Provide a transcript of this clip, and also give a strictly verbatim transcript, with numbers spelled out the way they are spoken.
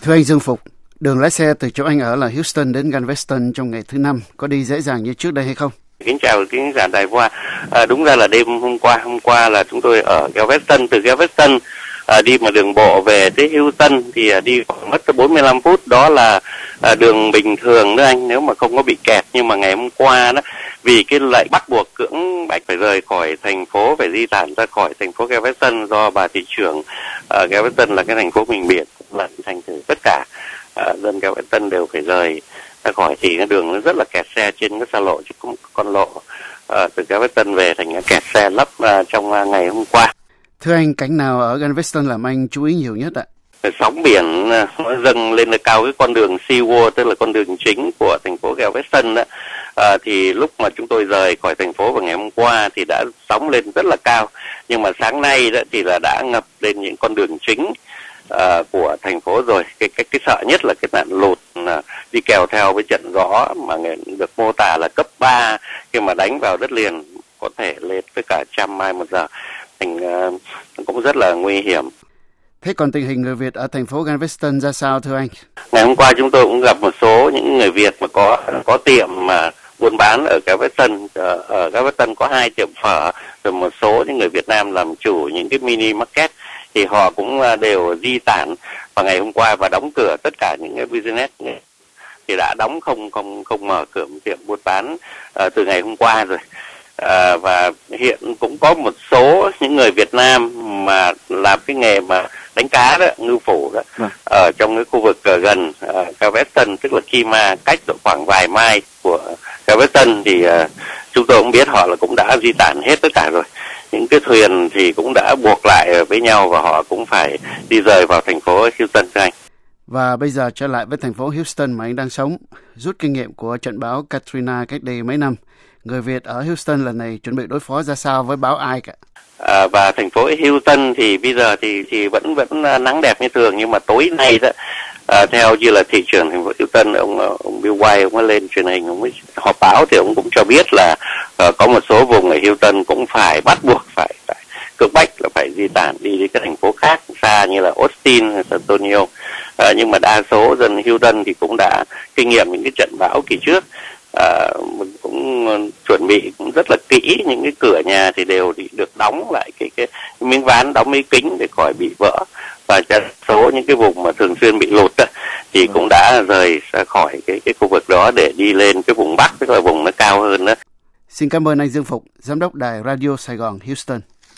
Thưa anh Dương Phục, đường lái xe từ chỗ anh ở là Houston đến Galveston trong ngày thứ năm có đi dễ dàng như trước đây hay không? Kính chào kính giả đài Voa. À, đúng ra là đêm hôm qua, hôm qua là chúng tôi ở Galveston, từ Galveston à, đi mà đường bộ về tới Houston thì à, đi khoảng mất tới bốn mươi lăm phút. Đó là à, đường bình thường đó anh, nếu mà không có bị kẹt. Nhưng mà ngày hôm qua đó, vì cái lệnh bắt buộc cưỡng bách phải rời khỏi thành phố, phải di tản ra khỏi thành phố Galveston do bà thị trưởng à, Galveston là cái thành phố mình biển, là thành thử tất cả à, dân Galveston đều phải rời ra khỏi, thì cái đường nó rất là kẹt xe trên cái xa lộ, chứ không có con lộ à, từ Galveston về thành cái kẹt xe lấp à, trong à, ngày hôm qua. Thưa anh, cảnh nào ở Galveston làm anh chú ý nhiều nhất ạ? Sóng biển nó dâng lên cao cái con đường Seawall, tức là con đường chính của thành phố Galveston đó. À, thì lúc mà chúng tôi rời khỏi thành phố vào ngày hôm qua thì đã sóng lên rất là cao, nhưng mà sáng nay đó thì là đã ngập lên những con đường chính à, của thành phố rồi. Cái, cái cái sợ nhất là cái nạn lụt à, đi kèo theo với trận gió mà được mô tả là cấp ba, khi mà đánh vào đất liền có thể lên tới cả trăm mai một giờ, thành uh, cũng rất là nguy hiểm. Thế còn tình hình người Việt ở thành phố Galveston ra sao thưa anh? Ngày hôm qua chúng tôi cũng gặp một số những người Việt mà có có tiệm mà buôn bán ở Galveston. Ở, ở Galveston có hai tiệm phở, rồi một số những người Việt Nam làm chủ những cái mini market, thì họ cũng đều di tản vào ngày hôm qua và đóng cửa tất cả những cái business thì đã đóng, không không không mở cửa tiệm buôn bán uh, từ ngày hôm qua rồi. À, và hiện cũng có một số những người Việt Nam mà làm cái nghề mà đánh cá đó, ngư phủ đó, à. ở trong cái khu vực uh, gần uh, Galveston, tức là khi mà cách độ khoảng vài mai của Galveston thì uh, chúng tôi cũng biết họ là cũng đã di tản hết tất cả rồi. Những cái thuyền thì cũng đã buộc lại với nhau và họ cũng phải đi rời vào thành phố Houston thưa anh. Và bây giờ trở lại với thành phố Houston mà anh đang sống, rút kinh nghiệm của trận bão Katrina cách đây mấy năm, người Việt ở Houston lần này chuẩn bị đối phó ra sao với bão ai cả? À, và thành phố Houston thì bây giờ thì thì vẫn vẫn nắng đẹp như thường, nhưng mà tối nay đó, à, theo như là thị trưởng thành phố Houston ông ông Bill White ông ấy lên truyền hình, ông ấy họp báo thì ông cũng cho biết là uh, có một số vùng ở Houston cũng phải bắt buộc phải phải cưỡng bách là phải di tản đi đến các thành phố khác xa như là Austin, San Antonio. À, nhưng mà đa số dân Houston thì cũng đã kinh nghiệm những cái trận bão kỳ trước. À, mình cũng chuẩn bị cũng rất là kỹ, những cái cửa nhà thì đều được đóng lại cái, cái miếng ván, đóng mấy kính để khỏi bị vỡ, và đa số những cái vùng mà thường xuyên bị lụt đó, thì cũng đã rời ra khỏi cái cái khu vực đó để đi lên cái vùng Bắc, tức là vùng nó cao hơn đó. Xin cảm ơn anh Dương Phục, giám đốc đài Radio Sài Gòn Houston.